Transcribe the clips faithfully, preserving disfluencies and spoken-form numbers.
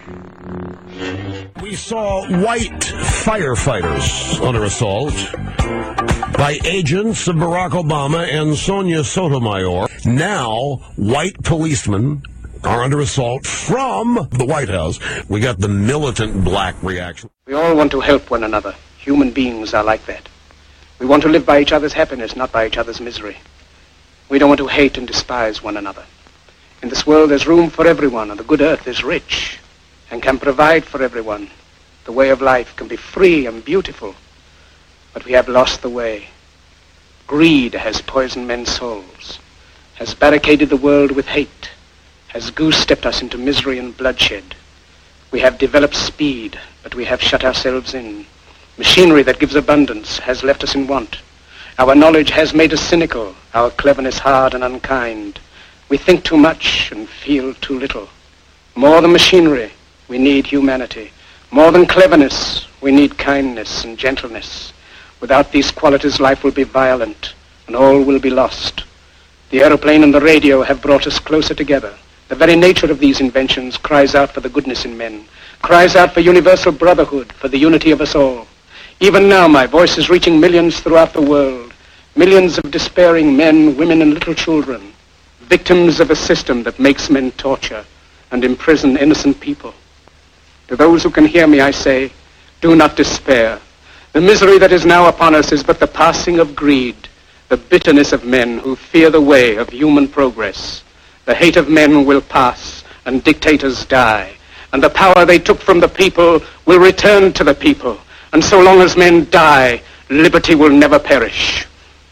We saw white firefighters under assault by agents of Barack Obama and Sonia Sotomayor. Now, white policemen are under assault from the White House. We got the militant black reaction. We all want to help one another. Human beings are like that. We want to live by each other's happiness, not by each other's misery. We don't want to hate and despise one another. In this world, there's room for everyone, and the good earth is rich and can provide for everyone. The way of life can be free and beautiful, but we have lost the way. Greed has poisoned men's souls, has barricaded the world with hate, has goose-stepped us into misery and bloodshed. We have developed speed, but we have shut ourselves in. Machinery that gives abundance has left us in want. Our knowledge has made us cynical, our cleverness hard and unkind. We think too much and feel too little. More than machinery, we need humanity. More than cleverness, we need kindness and gentleness. Without these qualities, life will be violent, and all will be lost. The aeroplane and the radio have brought us closer together. The very nature of these inventions cries out for the goodness in men, cries out for universal brotherhood, for the unity of us all. Even now, my voice is reaching millions throughout the world, millions of despairing men, women, and little children, victims of a system that makes men torture and imprison innocent people. To those who can hear me, I say, do not despair. The misery that is now upon us is but the passing of greed, the bitterness of men who fear the way of human progress. The hate of men will pass, and dictators die, and the power they took from the people will return to the people. And so long as men die, liberty will never perish.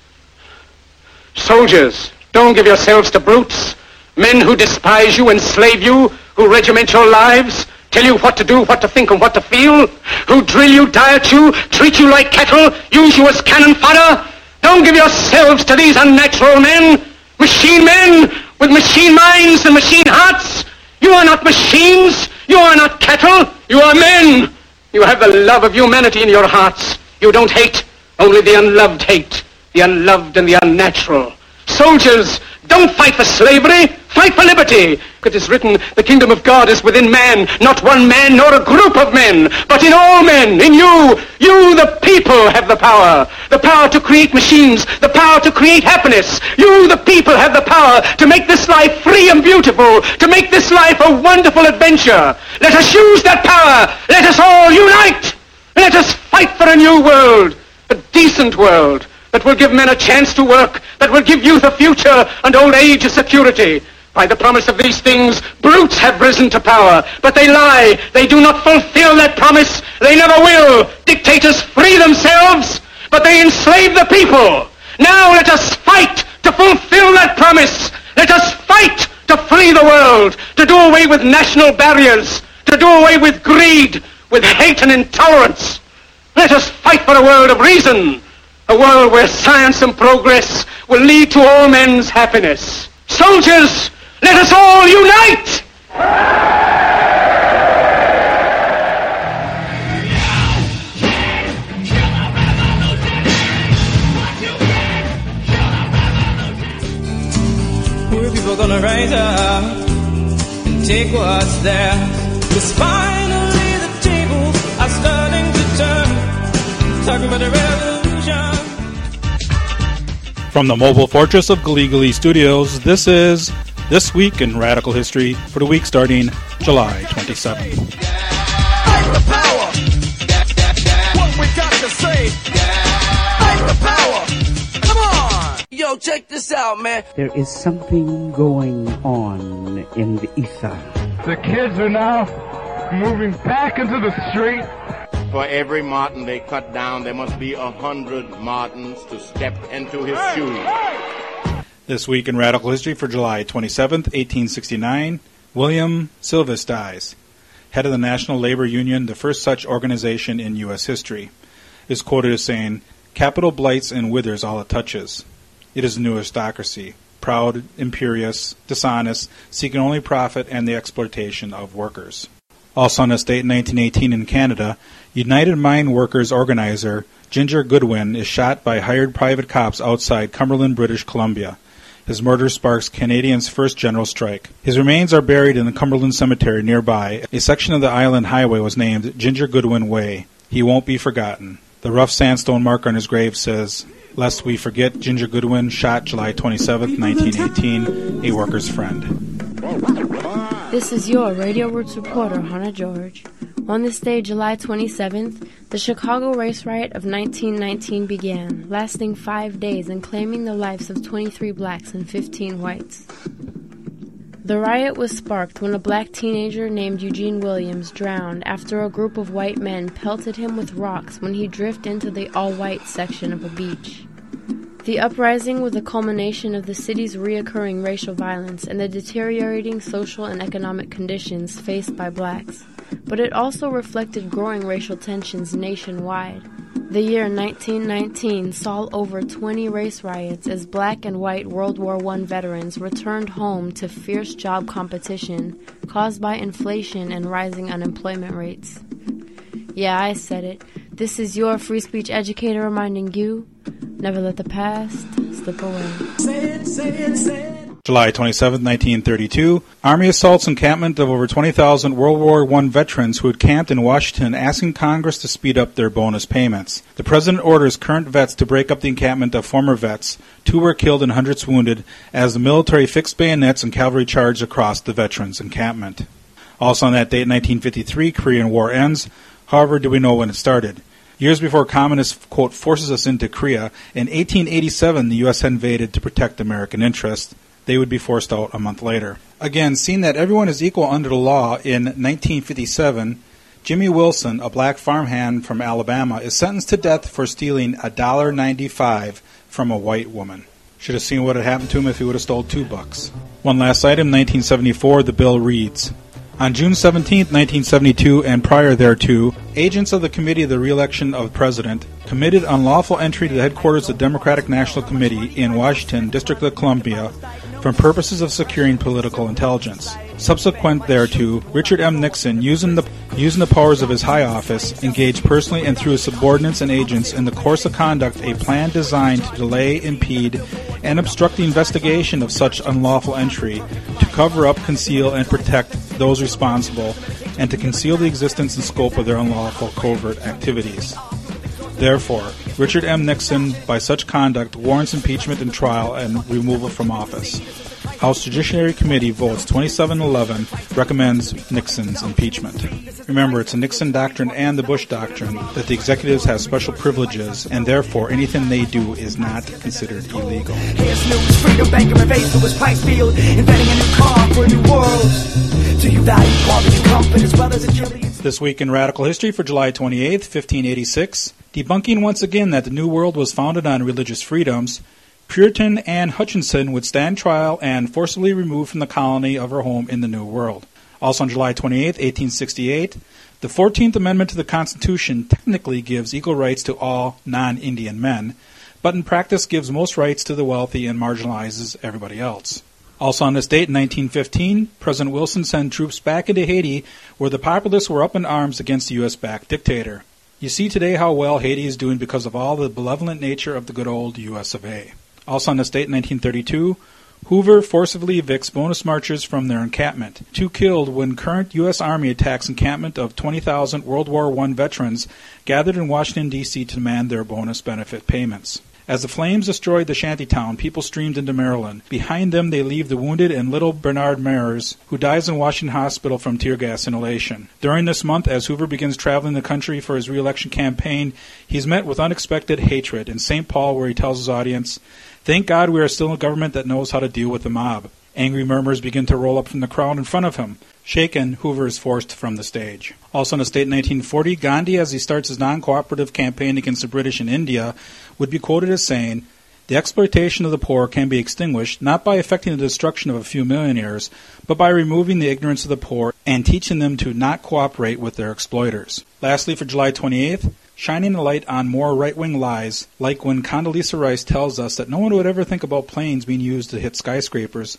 Soldiers, don't give yourselves to brutes, men who despise you, enslave you, who regiment your lives, tell you what to do, what to think, and what to feel, who drill you, diet you, treat you like cattle, use you as cannon fodder. Don't give yourselves to these unnatural men, machine men with machine minds and machine hearts. You are not machines. You are not cattle. You are men. You have the love of humanity in your hearts. You don't hate, only the unloved hate, the unloved and the unnatural. Soldiers, don't fight for slavery, fight for liberty. It is written, the kingdom of God is within man, not one man nor a group of men, but in all men, in you. You, the people, have the power. The power to create machines, the power to create happiness. You, the people, have the power to make this life free and beautiful, to make this life a wonderful adventure. Let us use that power. Let us all unite. Let us fight for a new world, a decent world, that will give men a chance to work, that will give youth a future and old age a security. By the promise of these things, brutes have risen to power, but they lie. They do not fulfill that promise. They never will. Dictators free themselves, but they enslave the people. Now let us fight to fulfill that promise. Let us fight to free the world, to do away with national barriers, to do away with greed, with hate and intolerance. Let us fight for a world of reason, a world where science and progress will lead to all men's happiness. Soldiers, let us all unite! Poor people gonna rise up and take what's theirs. Because finally the tables are starting to turn. Talking about the revolution. From the mobile fortress of Glee Glee Studios, this is This Week in Radical History for the week starting July twenty-seventh. Fight the power! What we got to say! Fight the power! Come on! Yo, check this out, man. There is something going on in the ether. The kids are now moving back into the street. For every Martin they cut down, there must be a hundred Martins to step into his hey, shoes. Hey. This Week in Radical History for July twenty-seventh, eighteen sixty-nine, William Silvis dies. Head of the National Labor Union, the first such organization in U S history, is quoted as saying, "Capital blights and withers all it touches. It is a new aristocracy, proud, imperious, dishonest, seeking only profit and the exploitation of workers." Also on this date in nineteen eighteen in Canada, United Mine Workers organizer Ginger Goodwin is shot by hired private cops outside Cumberland, British Columbia. His murder sparks Canadians' first general strike. His remains are buried in the Cumberland Cemetery nearby. A section of the island highway was named Ginger Goodwin Way. He won't be forgotten. The rough sandstone marker on his grave says, "Lest we forget Ginger Goodwin, shot July twenty-seventh, nineteen eighteen, a worker's friend." This is your Radio Roots reporter, Hannah George. On this day, July twenty-seventh, the Chicago race riot of nineteen nineteen began, lasting five days and claiming the lives of twenty-three blacks and fifteen whites. The riot was sparked when a black teenager named Eugene Williams drowned after a group of white men pelted him with rocks when he drifted into the all-white section of a beach. The uprising was the culmination of the city's reoccurring racial violence and the deteriorating social and economic conditions faced by blacks, but it also reflected growing racial tensions nationwide. The year nineteen nineteen saw over twenty race riots as black and white World War One veterans returned home to fierce job competition caused by inflation and rising unemployment rates. Yeah, I said it. This is your free speech educator reminding you, never let the past slip away. Say it, say it, say it. July twenty-seventh, nineteen thirty-two, Army assaults encampment of over twenty thousand World War One veterans who had camped in Washington asking Congress to speed up their bonus payments. The President orders current vets to break up the encampment of former vets. Two were killed and hundreds wounded as the military fixed bayonets and cavalry charged across the veterans' encampment. Also on that date, nineteen fifty-three, Korean War ends. However, do we know when it started? Years before communist, quote, forces us into Korea, in eighteen eighty-seven the U S invaded to protect American interests. They would be forced out a month later. Again, seeing that everyone is equal under the law, in nineteen fifty-seven, Jimmy Wilson, a black farmhand from Alabama, is sentenced to death for stealing one dollar and ninety-five cents from a white woman. Should have seen what had happened to him if he would have stole two bucks. One last item, nineteen seventy-four, the bill reads, on June seventeenth, nineteen seventy-two, and prior thereto, agents of the Committee of the Re-election of the President committed unlawful entry to the headquarters of the Democratic National Committee in Washington, District of Columbia, for purposes of securing political intelligence. Subsequent thereto, Richard M. Nixon, using the using the powers of his high office, engaged personally and through his subordinates and agents in the course of conduct a plan designed to delay, impede, and obstruct the investigation of such unlawful entry, to cover up, conceal, and protect those responsible, and to conceal the existence and scope of their unlawful covert activities. Therefore, Richard M. Nixon, by such conduct, warrants impeachment and trial and removal from office. House Judiciary Committee votes twenty-seven eleven, recommends Nixon's impeachment. Remember, it's the Nixon Doctrine and the Bush Doctrine that the executives have special privileges, and therefore anything they do is not considered illegal. Here's news, freedom, banker, and base, Louis Pikesfield, inventing a new car for a new world. Do you value quality, comfort, as well as agility? This week in Radical History for July twenty-eighth, fifteen eighty-six, debunking once again that the New World was founded on religious freedoms, Puritan Anne Hutchinson would stand trial and forcibly removed from the colony of her home in the New World. Also on July twenty-eighth, eighteen sixty-eight, the fourteenth Amendment to the Constitution technically gives equal rights to all non-Indian men, but in practice gives most rights to the wealthy and marginalizes everybody else. Also on this date, in nineteen fifteen, President Wilson sent troops back into Haiti where the populace were up in arms against the U S-backed dictator. You see today how well Haiti is doing because of all the benevolent nature of the good old U S of A. Also on this date, in nineteen thirty-two, Hoover forcibly evicts bonus marchers from their encampment. Two killed when current U S Army attacks encampment of twenty thousand World War One veterans gathered in Washington, D C to demand their bonus benefit payments. As the flames destroyed the shantytown, people streamed into Maryland. Behind them, they leave the wounded and little Bernard Meyers, who dies in Washington Hospital from tear gas inhalation. During this month, as Hoover begins traveling the country for his re-election campaign, he's met with unexpected hatred in Saint Paul, where he tells his audience, "Thank God we are still a government that knows how to deal with the mob." Angry murmurs begin to roll up from the crowd in front of him. Shaken, Hoover is forced from the stage. Also in the state in nineteen forty, Gandhi, as he starts his non-cooperative campaign against the British in India, would be quoted as saying, "The exploitation of the poor can be extinguished not by effecting the destruction of a few millionaires, but by removing the ignorance of the poor and teaching them to not cooperate with their exploiters." Lastly, for July twenty-eighth, shining a light on more right-wing lies, like when Condoleezza Rice tells us that no one would ever think about planes being used to hit skyscrapers,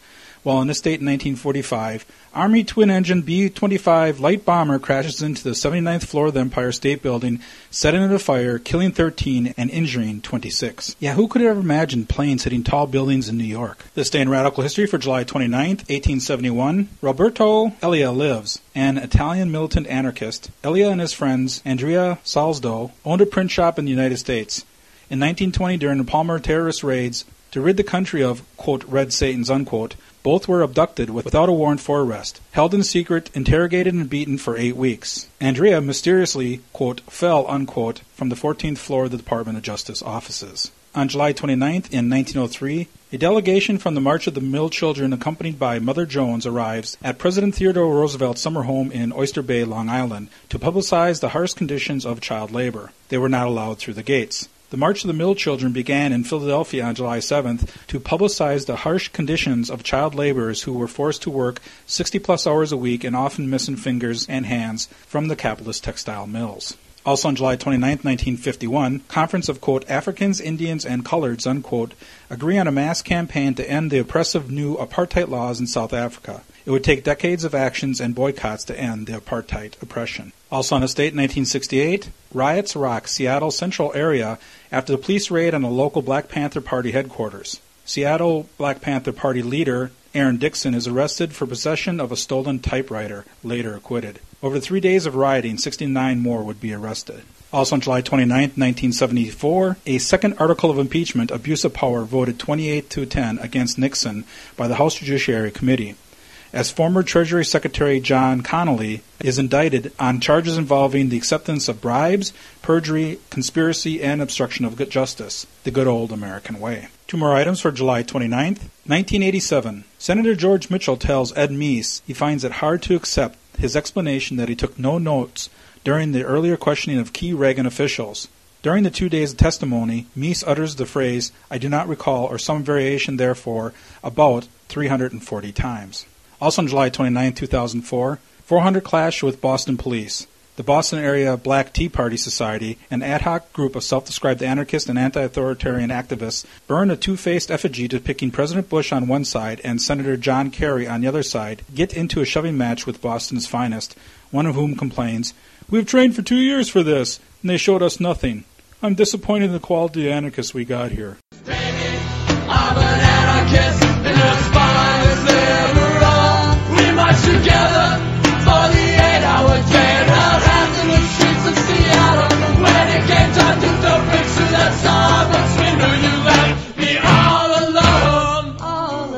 while on this date in nineteen forty-five, Army twin-engine B twenty-five light bomber crashes into the seventy-ninth floor of the Empire State Building, setting it afire, killing thirteen and injuring twenty-six. Yeah, who could have ever imagined planes hitting tall buildings in New York? This day in radical history for July twenty-ninth, eighteen seventy-one, Roberto Elia lives. An Italian militant anarchist, Elia and his friends, Andrea Salzdo, owned a print shop in the United States. In nineteen twenty, during the Palmer terrorist raids, to rid the country of, quote, Red Satans, unquote, both were abducted without a warrant for arrest, held in secret, interrogated, and beaten for eight weeks. Andrea mysteriously, quote, fell, unquote, from the fourteenth floor of the Department of Justice offices. On July twenty-ninth, in nineteen oh three, a delegation from the March of the Mill Children, accompanied by Mother Jones, arrives at President Theodore Roosevelt's summer home in Oyster Bay, Long Island, to publicize the harsh conditions of child labor. They were not allowed through the gates. The March of the Mill Children began in Philadelphia on July seventh to publicize the harsh conditions of child laborers who were forced to work sixty-plus hours a week and often missing fingers and hands from the capitalist textile mills. Also on July twenty-ninth, nineteen fifty-one, Conference of, quote, Africans, Indians, and Coloreds, unquote, agree on a mass campaign to end the oppressive new apartheid laws in South Africa. It would take decades of actions and boycotts to end the apartheid oppression. Also on this date, nineteen sixty-eight, riots rock Seattle's central area after the police raid on a local Black Panther Party headquarters. Seattle Black Panther Party leader Aaron Dixon is arrested for possession of a stolen typewriter, later acquitted. Over three days of rioting, sixty-nine more would be arrested. Also on July twenty-ninth, nineteen seventy-four, a second article of impeachment, abuse of power, voted twenty-eight to ten against Nixon by the House Judiciary Committee, as former Treasury Secretary John Connolly is indicted on charges involving the acceptance of bribes, perjury, conspiracy, and obstruction of justice, the good old American way. Two more items for July twenty-ninth. nineteen eighty-seven. Senator George Mitchell tells Ed Meese he finds it hard to accept his explanation that he took no notes during the earlier questioning of key Reagan officials. During the two days of testimony, Meese utters the phrase, I do not recall, or some variation therefore, about three hundred forty times. Also on July twenty-ninth, two thousand four, four hundred clash with Boston police. The Boston area Black Tea Party Society, an ad hoc group of self-described anarchist and anti-authoritarian activists, burned a two-faced effigy depicting President Bush on one side and Senator John Kerry on the other side, get into a shoving match with Boston's finest, one of whom complains, We've trained for two years for this, and they showed us nothing. I'm disappointed in the quality of anarchists we got here. I'm an anarchist in the spineless liberal. We march together for the eight-hour train out after the streets of Seattle. When it came time to throw bricks to that Starbucks window, you left me all alone, all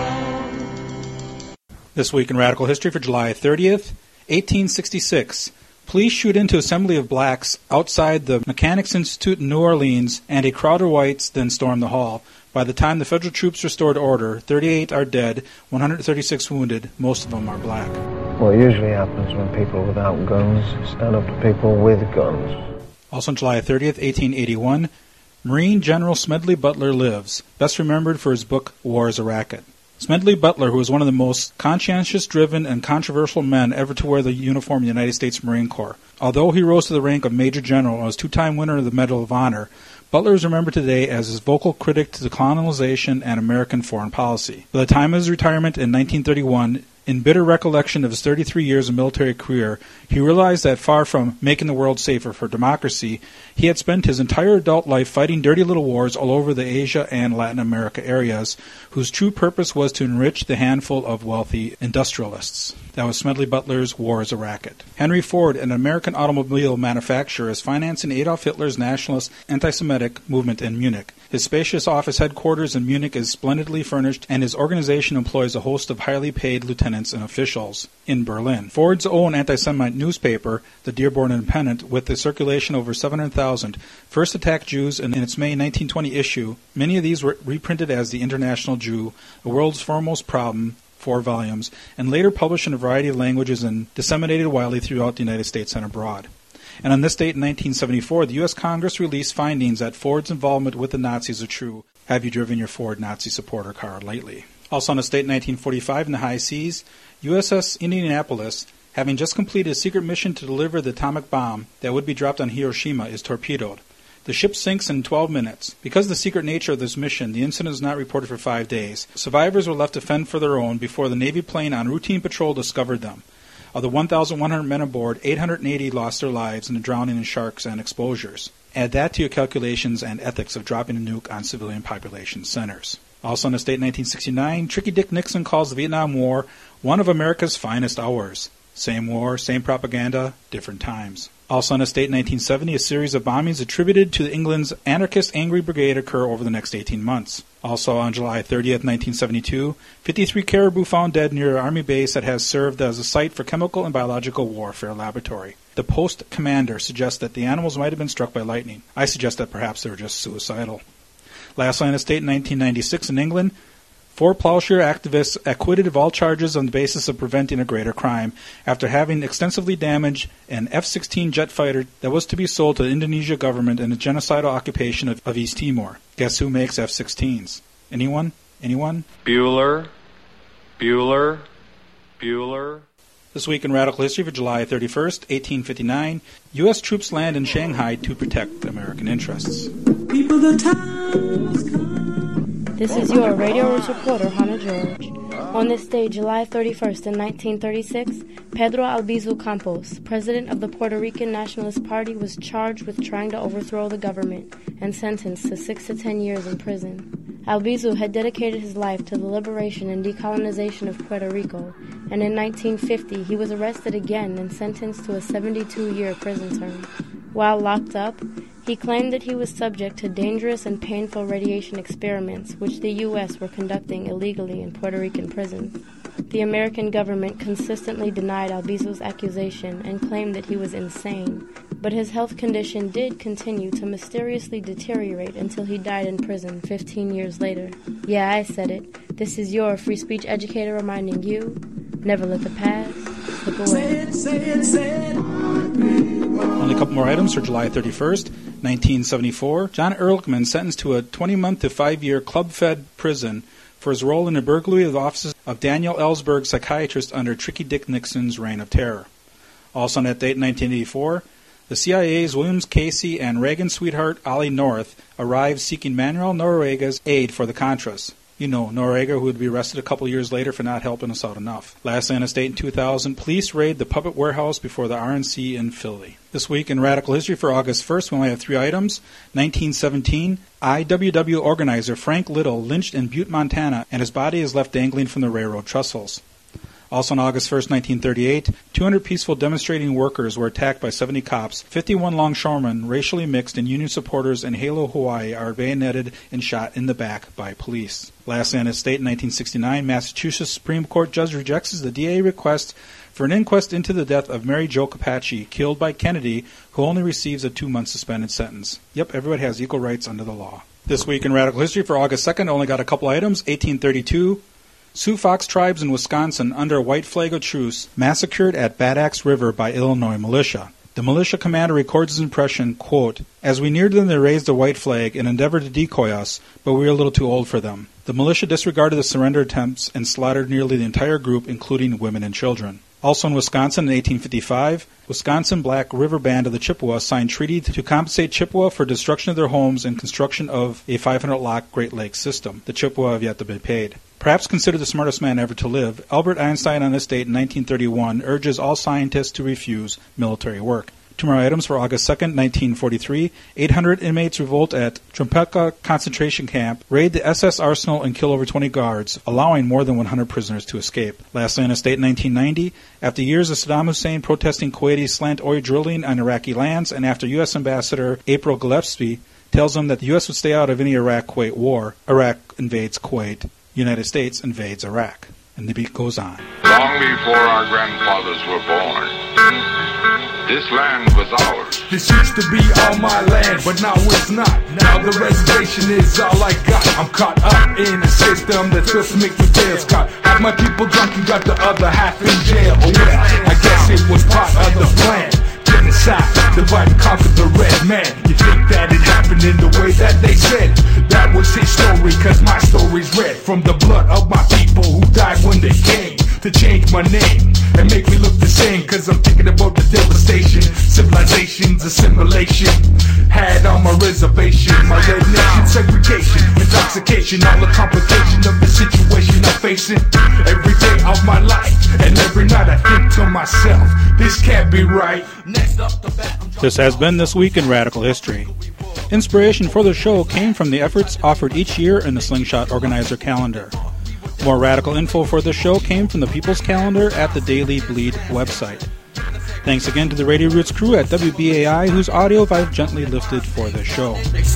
alone. This week in Radical History for July thirtieth, eighteen sixty-six. Police shoot into assembly of blacks outside the Mechanics Institute in New Orleans, and a crowd of whites then storm the hall. By the time the federal troops restored order, thirty-eight are dead, one hundred thirty-six wounded, most of them are black. What usually happens when people without guns stand up to people with guns. Also on July thirtieth, eighteen eighty-one, Marine General Smedley Butler lives, best remembered for his book War is a Racket. Smedley Butler, who was one of the most conscientious-driven and controversial men ever to wear the uniform of the United States Marine Corps. Although he rose to the rank of Major General and was two-time winner of the Medal of Honor, Butler is remembered today as his vocal critic to the colonization and American foreign policy. By the time of his retirement in nineteen thirty-one, in bitter recollection of his thirty-three years of military career, he realized that far from making the world safer for democracy, he had spent his entire adult life fighting dirty little wars all over the Asia and Latin America areas, whose true purpose was to enrich the handful of wealthy industrialists. That was Smedley Butler's War is a Racket. Henry Ford, an American automobile manufacturer, is financing Adolf Hitler's nationalist anti-Semitic movement in Munich. His spacious office headquarters in Munich is splendidly furnished, and his organization employs a host of highly paid lieutenants and officials in Berlin. Ford's own anti-Semite newspaper, the Dearborn Independent, with a circulation over seven hundred thousand, first attacked Jews in its May nineteen twenty issue. Many of these were reprinted as The International Jew, the world's foremost problem, four volumes, and later published in a variety of languages and disseminated widely throughout the United States and abroad. And on this date in nineteen seventy-four, the U S Congress released findings that Ford's involvement with the Nazis are true. Have you driven your Ford Nazi supporter car lately? Also on this date in nineteen forty-five, in the high seas, U S S Indianapolis, having just completed a secret mission to deliver the atomic bomb that would be dropped on Hiroshima, is torpedoed. The ship sinks in twelve minutes. Because of the secret nature of this mission, the incident was not reported for five days. Survivors were left to fend for their own before the Navy plane on routine patrol discovered them. Of the one thousand one hundred men aboard, eight hundred eighty lost their lives in the drowning in sharks and exposures. Add that to your calculations and ethics of dropping a nuke on civilian population centers. Also on this date in nineteen sixty-nine, Tricky Dick Nixon calls the Vietnam War one of America's finest hours. Same war, same propaganda, different times. Also on this date in nineteen seventy, a series of bombings attributed to England's anarchist Angry Brigade occur over the next eighteen months. Also on July thirtieth, nineteen seventy-two, fifty-three caribou found dead near an army base that has served as a site for chemical and biological warfare laboratory. The post commander suggests that the animals might have been struck by lightning. I suggest that perhaps they were just suicidal. Lastly on this date in nineteen ninety-six in England, four Plowshare activists acquitted of all charges on the basis of preventing a greater crime after having extensively damaged an F sixteen jet fighter that was to be sold to the Indonesia government in the genocidal occupation of, of East Timor. Guess who makes F sixteens? Anyone? Anyone? Bueller. Bueller. Bueller. This week in Radical History for July thirty-first, eighteen fifty-nine, U S troops land in Shanghai to protect American interests. People, the time has come. This is your Radio Roots reporter, Hannah George. On this day, July thirty-first in nineteen thirty-six, Pedro Albizu Campos, president of the Puerto Rican Nationalist Party, was charged with trying to overthrow the government and sentenced to six to ten years in prison. Albizu had dedicated his life to the liberation and decolonization of Puerto Rico, and in nineteen fifty he was arrested again and sentenced to a seventy-two-year prison term. While locked up, he claimed that he was subject to dangerous and painful radiation experiments which the U S were conducting illegally in Puerto Rican prisons. The American government consistently denied Albizu's accusation and claimed that he was insane, but his health condition did continue to mysteriously deteriorate until he died in prison fifteen years later. Yeah, I said it. This is your free speech educator reminding you, never let the past slip away. Say it, say it, say it. Only a couple more items for July thirty-first, nineteen seventy-four. John Ehrlichman sentenced to a twenty-month to five-year club-fed prison for his role in the burglary of the offices of Daniel Ellsberg, psychiatrist under Tricky Dick Nixon's reign of terror. Also on that date in nineteen eighty-four, the C I A's Williams Casey and Reagan sweetheart Ollie North arrived seeking Manuel Noriega's aid for the Contras. You know, Noriega, who would be arrested a couple years later for not helping us out enough. Lastly on this date in two thousand, police raid the Puppet Warehouse before the R N C in Philly. This week in Radical History for August first, we only have three items. nineteen seventeen, I W W organizer Frank Little lynched in Butte, Montana, and his body is left dangling from the railroad trestles. Also on August first, nineteen thirty-eight, two hundred peaceful demonstrating workers were attacked by seventy cops. fifty-one longshoremen, racially mixed and Union supporters in Hilo, Hawaii, are bayoneted and shot in the back by police. Lastly on this date in nineteen sixty-nine, Massachusetts Supreme Court judge rejects the D A request for an inquest into the death of Mary Jo Capacci, killed by Kennedy, who only receives a two-month suspended sentence. Yep, everybody has equal rights under the law. This week in Radical History for August second, only got a couple items. eighteen thirty-two, Sioux Fox tribes in Wisconsin, under a white flag of truce, massacred at Bad Axe River by Illinois militia. The militia commander records his impression, quote, "As we neared them, they raised a white flag and endeavored to decoy us, but we were a little too old for them. The militia disregarded the surrender attempts and slaughtered nearly the entire group, including women and children." Also in Wisconsin in eighteen fifty-five, Wisconsin Black River Band of the Chippewa signed treaty to compensate Chippewa for destruction of their homes and construction of a five hundred lock Great Lakes system. The Chippewa have yet to be paid. Perhaps considered the smartest man ever to live, Albert Einstein on this date in nineteen thirty-one urges all scientists to refuse military work. Two more items for August second, nineteen forty-three. eight hundred inmates revolt at Trumpelka concentration camp, raid the S S arsenal, and kill over twenty guards, allowing more than one hundred prisoners to escape. Lastly, on this date in nineteen ninety, after years of Saddam Hussein protesting Kuwaiti slant oil drilling on Iraqi lands, and after U S Ambassador April Gillespie tells them that the U S would stay out of any Iraq-Kuwait war, Iraq invades Kuwait, United States invades Iraq. And the beat goes on. Long before our grandfathers were born, this land was ours. This used to be all my land, but now it's not. Now the reservation is all I got. I'm caught up in a system that just makes the tails cut. Half my people drunk and got the other half in jail. Oh well, I guess it was part of the plan. Genocide, divide and conquer the red man. You think that it happened in the way that they said? That was his story, cause my story's red. From the blood of my people who died when they came to change my name and make me look the same, cause I'm thinking about the devastation civilization nations, assimilation. Had on my reservation, my red nation, segregation, intoxication, all the complication of the situation I'm facing. Every day of my life, and every night I think to myself, this can't be right. Next up the bat. This has been This Week in Radical History. Inspiration for the show came from the efforts offered each year in the Slingshot Organizer calendar. More radical info for the show came from the People's Calendar at the Daily Bleed website. Thanks again to the Radio Roots crew at W B A I, whose audio I've gently lifted for the show.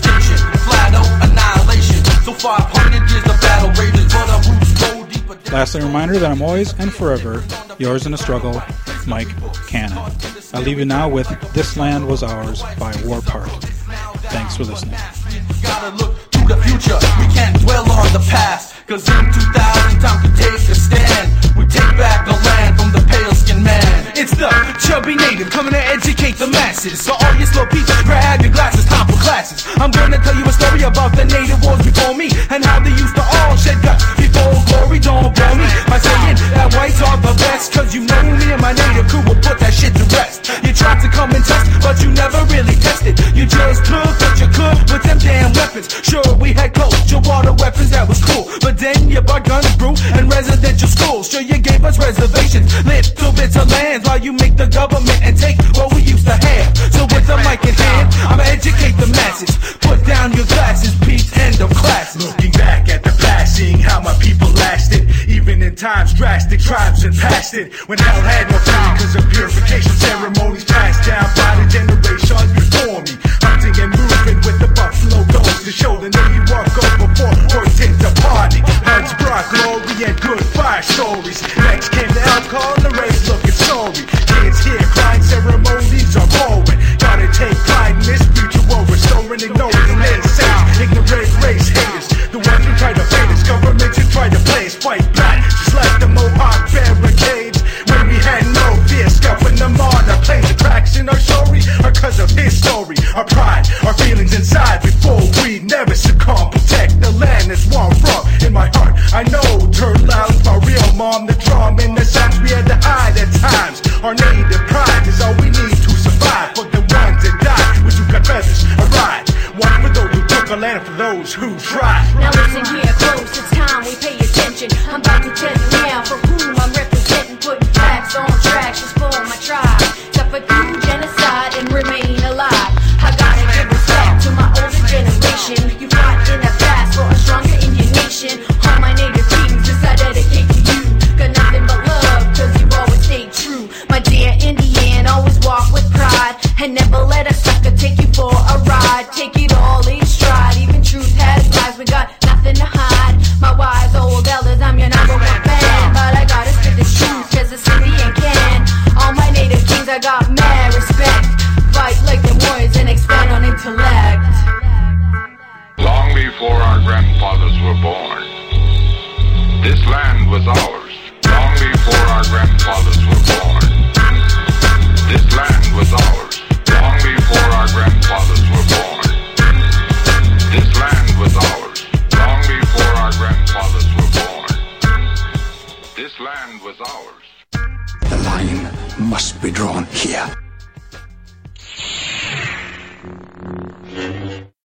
Lastly, a reminder that I'm always and forever yours in a struggle, Mike Cannon. I'll leave you now with This Land Was Ours by Warpart. Thanks for listening. Gotta look to the future, we can't dwell on the past, cause in two thousand time to take a stand. We take back the land from the pale skinned man. It's the chubby native coming to educate the masses. So all you slow people, grab your glasses, time for classes. I'm gonna tell you a story about the native wars before me, and how they used to all shed guts before glory. Don't blow me by saying that whites are the best, cause you know me and my native crew will put that shit to rest. You tried to come and test, but you never really tested. You just took what you could with them damn weapons. Sure, we had culture, water weapons, that was cool, but then you bought guns, brew, and residential schools. Sure, you gave us reservations, little bits of land, while you make the government and take what we used to have. So with the mic in hand, I'ma educate the masses. Put down your glasses, peace, end of classes. Looking back at the past, seeing how my people lasted, even in times drastic, tribes and past it, when hell had no feeling, cause of purification ceremonies passed down by the generations before me. Hunting and moving with the buffalo dogs to show the name you walk up before worked into party. Hunts brought glory and good fire stories. Next came the alcohol and the race looking sorry. Kids here crying, ceremonies are boring. Gotta take pride in this mutual restoring, ignoring the naysayers, ignorant race haters, the ones who try to fade us, governments who try to play us, fight back, just like the Mohawk barricades, when we had no fear, scuffing them on our planes, the cracks in our story are cause of his story, our pride, our feelings inside before we never succumb, protect the land that's where I'm from, in my heart, I know, turn loud is my real mom, the drum and the sounds we had to hide at times, our native pride is all we need to survive, for the ones that died, which you got feathers, a ride, one for those who took a land, for those who tried. Now listen here close, it's time we pay attention, I'm about to tell you now for whom I'm representing, putting facts on tracks just for my tribe, suffer through genocide and remain alive, I gotta give respect to my older generation, you fought in the past for a stronger Indian nation, all my native kings, this I dedicate to you, got nothing but love, cause you always stayed true, my dear Indian, always walk with pride, and never let a sucker take you for a ride, take it all in stride, even truth has lies, we got nothing to hide, my wise old elders, I'm your number one fan, but I gotta spit the truth, cause it's Indian can, all my native kings, I got mad respect, fight like them warriors and expand on intellect. Long before our grandfathers were born, this land was ours. Long before our grandfathers were born, this land was ours. Long before our grandfathers were born, this land was ours. Long before our grandfathers were born, this land was ours. The line must be drawn here.